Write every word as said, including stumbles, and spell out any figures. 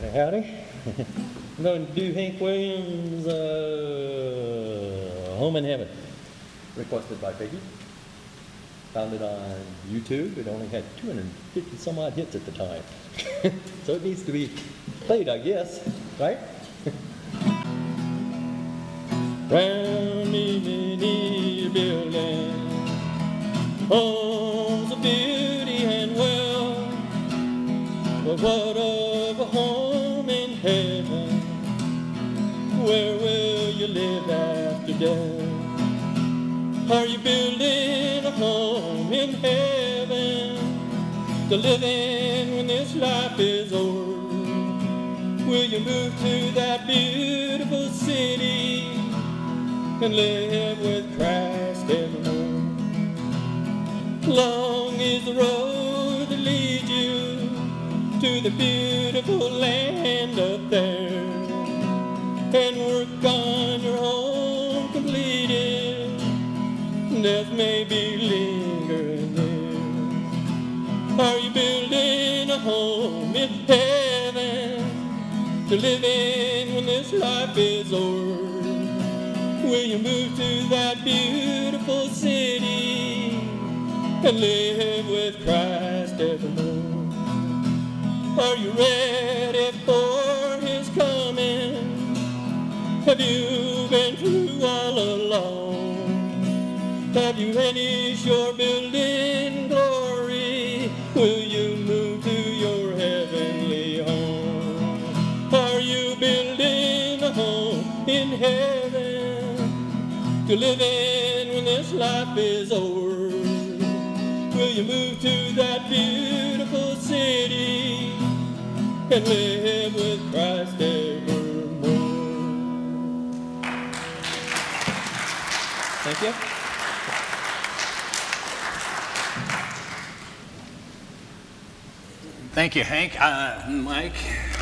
Howdy, howdy. I'm going to do Hank Williams' uh, Home in Heaven, requested by Peggy. Found it on YouTube. It only had two hundred fifty some odd hits at the time. So it needs to be played, I guess, right? Round me, me, me, building homes of beauty and wealth, but what of a home in heaven? Where will you live after death? Are you building a home in heaven to live in when this life is over? Will you move to that beautiful city and live with Christ evermore? Long is the road that leads you to the beautiful land up there, and work on your home completed. Death may be lingering there. Are you building a home in heaven to live in when this life is over? Will you move to that beautiful city and live with Christ evermore? Are you ready for His coming? Have you been through all along? Have you finished your building glory? Will you move to your heavenly home? Are you building a home in heaven to live in when this life is over? Will you move to that beautiful city and live with Christ evermore? Thank you. Thank you, Hank. Uh, Mike,